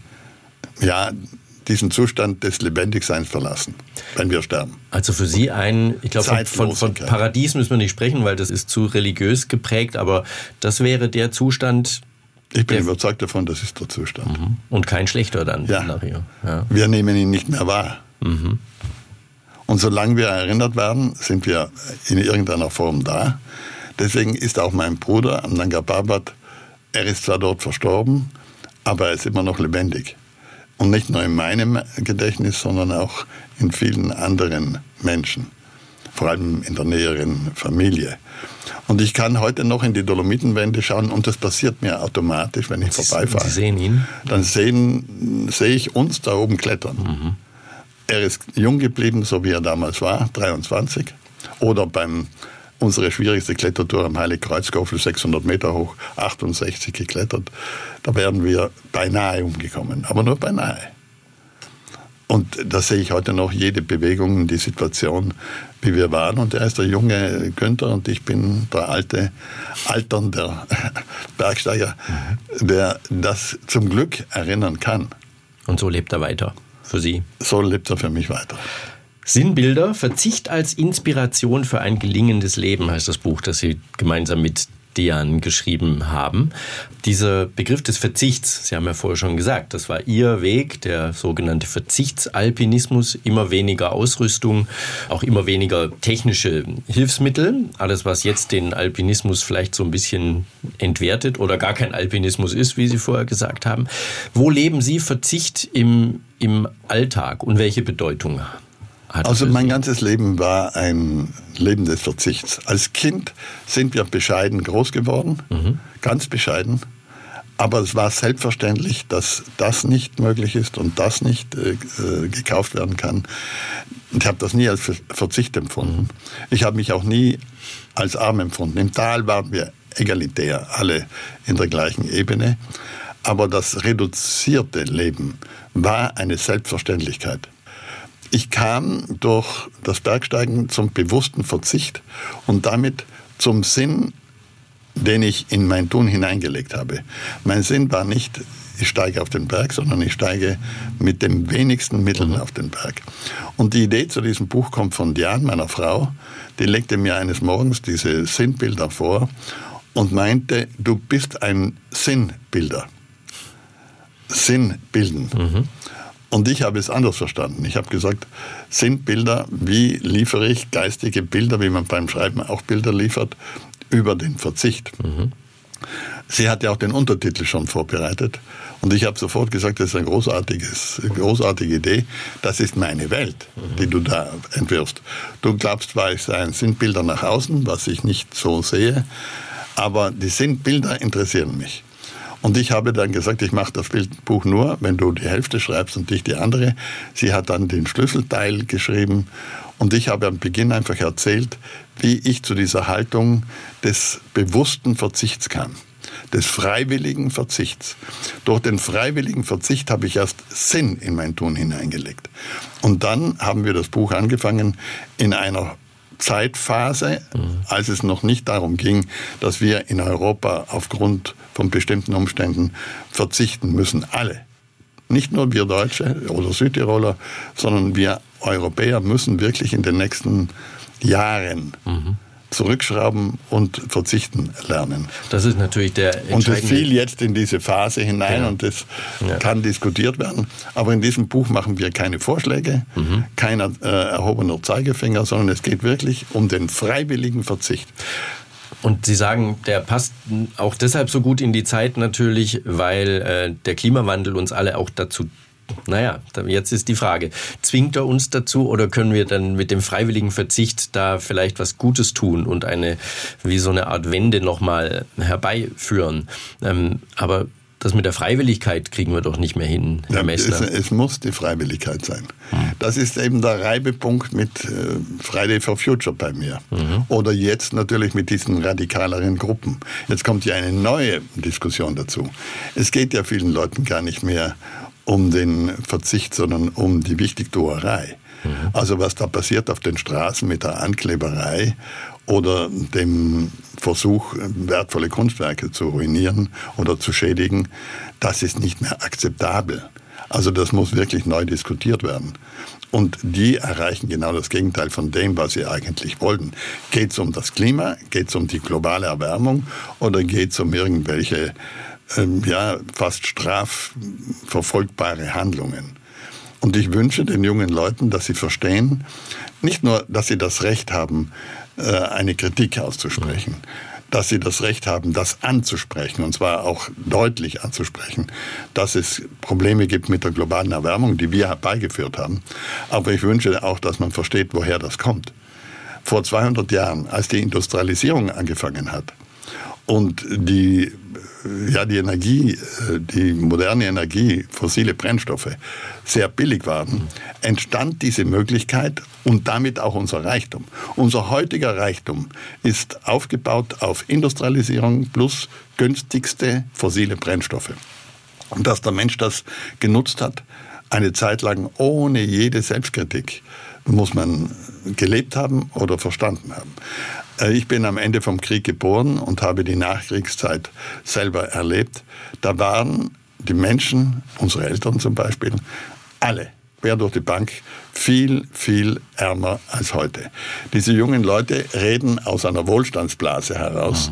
Zustand des Lebendigseins verlassen, wenn wir sterben. Also für Sie ich glaube, von Paradies müssen wir nicht sprechen, weil das ist zu religiös geprägt, aber das wäre der Zustand... Ich bin überzeugt davon, das ist der Zustand. Und kein schlechter dann. Ja. Wir nehmen ihn nicht mehr wahr. Und solange wir erinnert werden, sind wir in irgendeiner Form da. Deswegen ist auch mein Bruder am Nanga Parbat, er ist zwar dort verstorben, aber er ist immer noch lebendig. Und nicht nur in meinem Gedächtnis, sondern auch in vielen anderen Menschen. Vor allem in der näheren Familie. Und ich kann heute noch in die Dolomitenwände schauen und das passiert mir automatisch, wenn ich vorbeifahre. Sie sehen ihn? Dann sehe ich uns da oben klettern. Er ist jung geblieben, so wie er damals war, 23. Oder unsere schwierigste Klettertour am Heiligkreuzgipfel, 600 Meter hoch, 68 geklettert. Da wären wir beinahe umgekommen, aber nur beinahe. Und da sehe ich heute noch jede Bewegung, die Situation, wie wir waren. Und er ist der junge Günther und ich bin der alternde Bergsteiger, der das zum Glück erinnern kann. Und so lebt er weiter für Sie? So lebt er für mich weiter. Sinnbilder, Verzicht als Inspiration für ein gelingendes Leben, heißt das Buch, das Sie gemeinsam mit Dian geschrieben haben. Dieser Begriff des Verzichts, Sie haben ja vorher schon gesagt, das war Ihr Weg, der sogenannte Verzichtsalpinismus, immer weniger Ausrüstung, auch immer weniger technische Hilfsmittel. Alles, was jetzt den Alpinismus vielleicht so ein bisschen entwertet oder gar kein Alpinismus ist, wie Sie vorher gesagt haben. Wo leben Sie Verzicht im Alltag und welche Bedeutung hat? Also mein ganzes Leben war ein Leben des Verzichts. Als Kind sind wir bescheiden groß geworden, ganz bescheiden. Aber es war selbstverständlich, dass das nicht möglich ist und das nicht gekauft werden kann. Ich habe das nie als Verzicht empfunden. Ich habe mich auch nie als arm empfunden. Im Tal waren wir egalitär, alle in der gleichen Ebene. Aber das reduzierte Leben war eine Selbstverständlichkeit. Ich kam durch das Bergsteigen zum bewussten Verzicht und damit zum Sinn, den ich in mein Tun hineingelegt habe. Mein Sinn war nicht, ich steige auf den Berg, sondern ich steige mit den wenigsten Mitteln auf den Berg. Und die Idee zu diesem Buch kommt von Dian, meiner Frau. Die legte mir eines Morgens diese Sinnbilder vor und meinte, du bist ein Sinnbilder. Sinn bilden. Und ich habe es anders verstanden. Ich habe gesagt, Sinnbilder, wie liefere ich geistige Bilder, wie man beim Schreiben auch Bilder liefert, über den Verzicht. Sie hat ja auch den Untertitel schon vorbereitet. Und ich habe sofort gesagt, das ist eine großartige Idee. Das ist meine Welt, die du da entwirfst. Du glaubst zwar, es seien Sinnbilder nach außen, was ich nicht so sehe, aber die Sinnbilder interessieren mich. Und ich habe dann gesagt, ich mache das Bildbuch nur, wenn du die Hälfte schreibst und ich die andere. Sie hat dann den Schlüsselteil geschrieben und ich habe am Beginn einfach erzählt, wie ich zu dieser Haltung des bewussten Verzichts kam, des freiwilligen Verzichts. Durch den freiwilligen Verzicht habe ich erst Sinn in mein Tun hineingelegt. Und dann haben wir das Buch angefangen in einer Zeitphase, als es noch nicht darum ging, dass wir in Europa aufgrund von bestimmten Umständen verzichten müssen. Alle. Nicht nur wir Deutsche oder Südtiroler, sondern wir Europäer müssen wirklich in den nächsten Jahren zurückschrauben und verzichten lernen. Das ist natürlich der entscheidende... Und das fiel jetzt in diese Phase hinein und das kann diskutiert werden. Aber in diesem Buch machen wir keine Vorschläge, kein erhobener Zeigefinger, sondern es geht wirklich um den freiwilligen Verzicht. Und Sie sagen, der passt auch deshalb so gut in die Zeit natürlich, weil der Klimawandel uns alle auch dazu... Naja, jetzt ist die Frage, zwingt er uns dazu oder können wir dann mit dem freiwilligen Verzicht da vielleicht was Gutes tun und wie so eine Art Wende nochmal herbeiführen? Aber das mit der Freiwilligkeit kriegen wir doch nicht mehr hin, Herr Messner. Es muss die Freiwilligkeit sein. Das ist eben der Reibepunkt mit Friday for Future bei mir. Oder jetzt natürlich mit diesen radikaleren Gruppen. Jetzt kommt ja eine neue Diskussion dazu. Es geht ja vielen Leuten gar nicht mehr um den Verzicht, sondern um die Wichtigtuerei. Also was da passiert auf den Straßen mit der Ankleberei oder dem Versuch, wertvolle Kunstwerke zu ruinieren oder zu schädigen, das ist nicht mehr akzeptabel. Also das muss wirklich neu diskutiert werden. Und die erreichen genau das Gegenteil von dem, was sie eigentlich wollten. Geht es um das Klima? Geht es um die globale Erwärmung? Oder geht es um irgendwelche fast strafverfolgbare Handlungen? Und ich wünsche den jungen Leuten, dass sie verstehen, nicht nur, dass sie das Recht haben, eine Kritik auszusprechen, dass sie das Recht haben, das anzusprechen, und zwar auch deutlich anzusprechen, dass es Probleme gibt mit der globalen Erwärmung, die wir herbeigeführt haben. Aber ich wünsche auch, dass man versteht, woher das kommt. Vor 200 Jahren, als die Industrialisierung angefangen hat und die Energie, die moderne Energie, fossile Brennstoffe sehr billig waren, entstand diese Möglichkeit und damit auch unser Reichtum. Unser heutiger Reichtum ist aufgebaut auf Industrialisierung plus günstigste fossile Brennstoffe. Und dass der Mensch das genutzt hat, eine Zeit lang ohne jede Selbstkritik, muss man gelebt haben oder verstanden haben. Ich bin am Ende vom Krieg geboren und habe die Nachkriegszeit selber erlebt. Da waren die Menschen, unsere Eltern zum Beispiel, alle, quer durch die Bank, viel, viel ärmer als heute. Diese jungen Leute reden aus einer Wohlstandsblase heraus,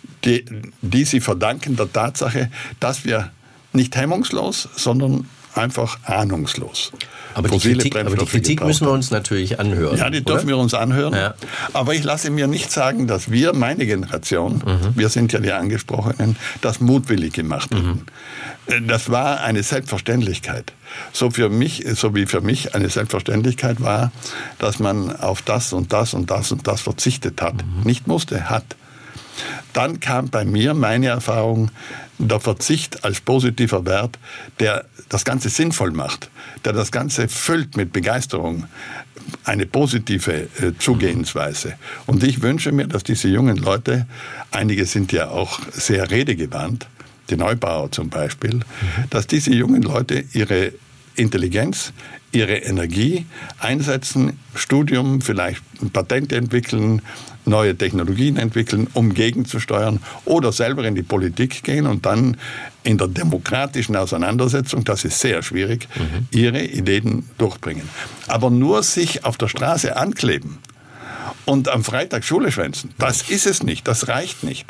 die sie verdanken der Tatsache, dass wir nicht hemmungslos, sondern einfach ahnungslos. Aber die Kritik müssen wir uns natürlich anhören. Ja, die dürfen wir uns anhören. Ja. Aber ich lasse mir nicht sagen, dass wir, meine Generation, wir sind ja die Angesprochenen, das mutwillig gemacht hätten. Das war eine Selbstverständlichkeit. So wie für mich eine Selbstverständlichkeit war, dass man auf das und das und das und das verzichtet hat. Nicht musste, hat. Dann kam bei mir meine Erfahrung, der Verzicht als positiver Wert, der das Ganze sinnvoll macht, der das Ganze füllt mit Begeisterung, eine positive Zugehensweise. Und ich wünsche mir, dass diese jungen Leute, einige sind ja auch sehr redegewandt, die Neubauer zum Beispiel, dass diese jungen Leute ihre Intelligenz, ihre Energie einsetzen, Studium, vielleicht Patente entwickeln, neue Technologien entwickeln, um gegenzusteuern oder selber in die Politik gehen und dann in der demokratischen Auseinandersetzung, das ist sehr schwierig, ihre Ideen durchbringen. Aber nur sich auf der Straße ankleben und am Freitag Schule schwänzen, das ist es nicht, das reicht nicht.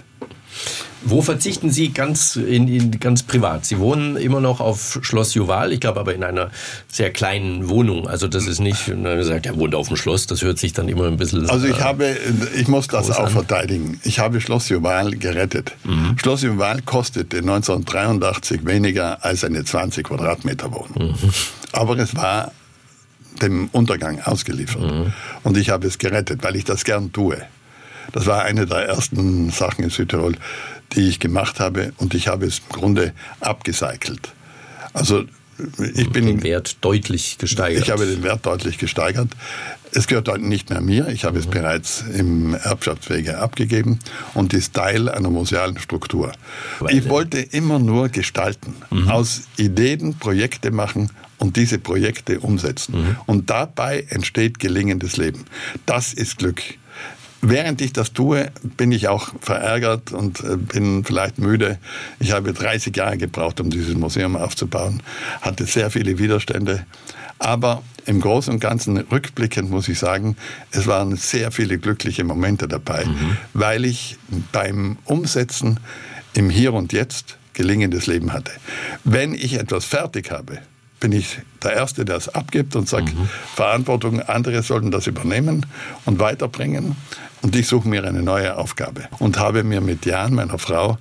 Wo verzichten Sie ganz privat? Sie wohnen immer noch auf Schloss Juval, ich glaube aber in einer sehr kleinen Wohnung. Also das ist nicht, man sagt, er wohnt auf dem Schloss, das hört sich dann immer ein bisschen Also ich muss das auch verteidigen. Ich habe Schloss Juval gerettet. Schloss Juval kostete 1983 weniger als eine 20 Quadratmeter Wohnung. Aber es war dem Untergang ausgeliefert. Und ich habe es gerettet, weil ich das gern tue. Das war eine der ersten Sachen in Südtirol, die ich gemacht habe, und ich habe es im Grunde abgecycelt. Also den Wert deutlich gesteigert. Ich habe den Wert deutlich gesteigert. Es gehört nicht mehr mir. Ich habe es bereits im Erbschaftswege abgegeben und ist Teil einer musealen Struktur. Ich wollte immer nur gestalten, aus Ideen Projekte machen und diese Projekte umsetzen. Und dabei entsteht gelingendes Leben. Das ist Glück. Während ich das tue, bin ich auch verärgert und bin vielleicht müde. Ich habe 30 Jahre gebraucht, um dieses Museum aufzubauen, hatte sehr viele Widerstände. Aber im Großen und Ganzen rückblickend muss ich sagen, es waren sehr viele glückliche Momente dabei, weil ich beim Umsetzen im Hier und Jetzt gelingendes Leben hatte. Wenn ich etwas fertig habe, bin ich der Erste, der es abgibt und sagt, Verantwortung, andere sollten das übernehmen und weiterbringen. Und ich suche mir eine neue Aufgabe. Und habe mir mit Jan, meiner Frau,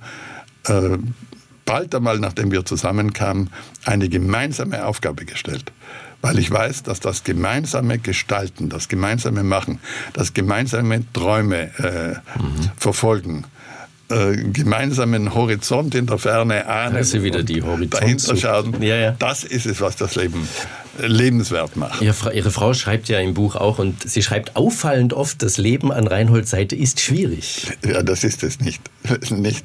bald einmal, nachdem wir zusammenkamen, eine gemeinsame Aufgabe gestellt. Weil ich weiß, dass das gemeinsame Gestalten, das gemeinsame Machen, das gemeinsame Träume verfolgen, gemeinsamen Horizont in der Ferne ahnen, da ist sie wieder die dahinter schauen, ja. Das ist es, was das Leben lebenswert macht. Ihre Frau schreibt ja im Buch auch, und sie schreibt auffallend oft, das Leben an Reinholds Seite ist schwierig. Ja, das ist es nicht. Nicht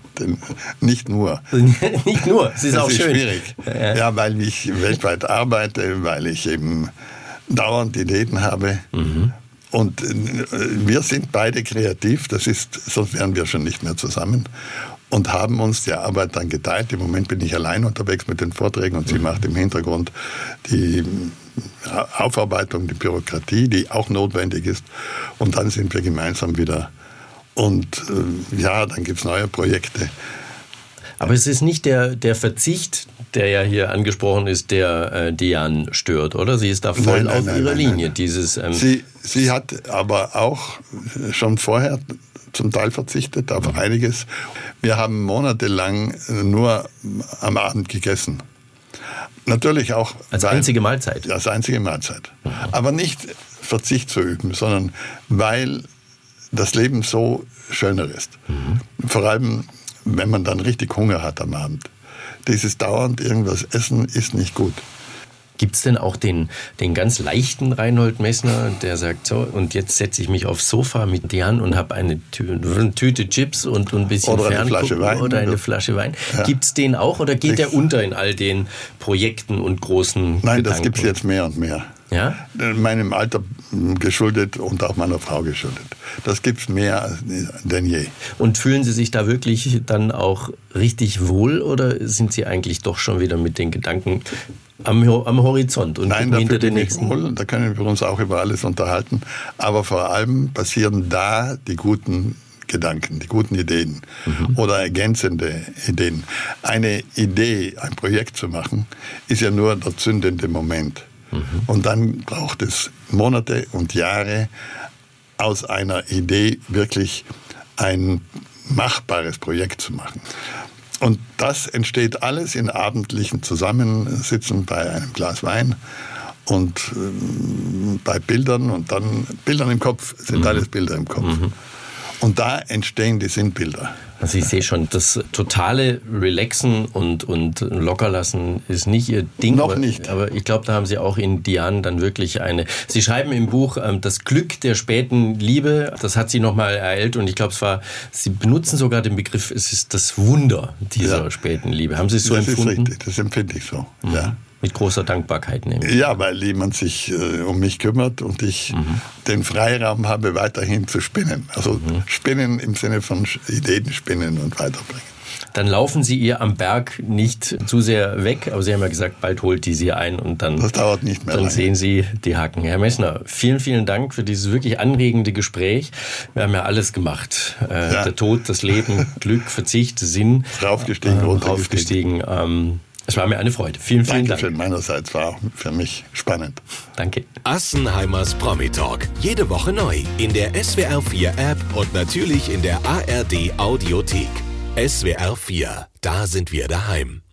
nur. Nicht nur, es ist auch schön. Schwierig. Ja, weil ich weltweit arbeite, weil ich eben dauernd Ideen habe. Und wir sind beide kreativ, sonst wären wir schon nicht mehr zusammen, und haben uns die Arbeit dann geteilt. Im Moment bin ich allein unterwegs mit den Vorträgen und sie macht im Hintergrund die Aufarbeitung, die Bürokratie, die auch notwendig ist. Und dann sind wir gemeinsam wieder. Und dann gibt es neue Projekte. Aber es ist nicht der Verzicht, der ja hier angesprochen ist, der Diane stört, oder? Sie ist da voll auf ihrer Linie. Sie hat aber auch schon vorher zum Teil verzichtet auf einiges. Wir haben monatelang nur am Abend gegessen. Natürlich auch... Als einzige Mahlzeit? Als einzige Mahlzeit. Aber nicht Verzicht zu üben, sondern weil das Leben so schöner ist. Vor allem, wenn man dann richtig Hunger hat am Abend. Dieses dauernd irgendwas essen ist nicht gut. Gibt es denn auch den ganz leichten Reinhold Messner, der sagt, so, und jetzt setze ich mich aufs Sofa mit Diane und habe eine Tüte Chips und ein bisschen Ferngucken oder eine Flasche Wein. Ja. Gibt es den auch, oder geht der unter in all den Projekten und großen Nein, Gedanken? Das gibt es jetzt mehr und mehr. Ja? Meinem Alter geschuldet und auch meiner Frau geschuldet. Das gibt es mehr denn je. Und fühlen Sie sich da wirklich dann auch richtig wohl, oder sind Sie eigentlich doch schon wieder mit den Gedanken am Horizont und Nein, hinter den nächsten? Wohl, da können wir uns auch über alles unterhalten. Aber vor allem passieren da die guten Gedanken, die guten Ideen oder ergänzende Ideen. Eine Idee, ein Projekt zu machen, ist ja nur der zündende Moment. Und dann braucht es Monate und Jahre, aus einer Idee wirklich ein machbares Projekt zu machen. Und das entsteht alles in abendlichen Zusammensitzen bei einem Glas Wein und bei Bildern. Und dann Bildern im Kopf sind alles Bilder im Kopf. Und da entstehen die Sinnbilder. Also ich sehe schon, das totale Relaxen und Lockerlassen ist nicht Ihr Ding. Noch nicht. Aber ich glaube, da haben Sie auch in Diane dann wirklich Sie schreiben im Buch, das Glück der späten Liebe, das hat Sie nochmal ereilt, und ich glaube, Sie benutzen sogar den Begriff, es ist das Wunder dieser späten Liebe. Haben Sie es so empfunden? Das ist richtig, das empfinde ich so, ja. Mit großer Dankbarkeit, nämlich. Ja, weil jemand sich um mich kümmert und ich den Freiraum habe, weiterhin zu spinnen. Also spinnen im Sinne von Ideen spinnen und weiterbringen. Dann laufen Sie ihr am Berg nicht zu sehr weg, aber Sie haben ja gesagt, bald holt die Sie ein und dann, das dauert nicht mehr dann lange. Sehen Sie die Hacken. Herr Messner, vielen, vielen Dank für dieses wirklich anregende Gespräch. Wir haben ja alles gemacht. Der Tod, das Leben, Glück, Verzicht, Sinn. Raufgestiegen, runtergestiegen. Es war mir eine Freude. Vielen, vielen Dank. Dankeschön meinerseits, war auch für mich spannend. Danke. Assenheimers Promi Talk. Jede Woche neu in der SWR 4 App und natürlich in der ARD Audiothek. SWR 4, da sind wir daheim.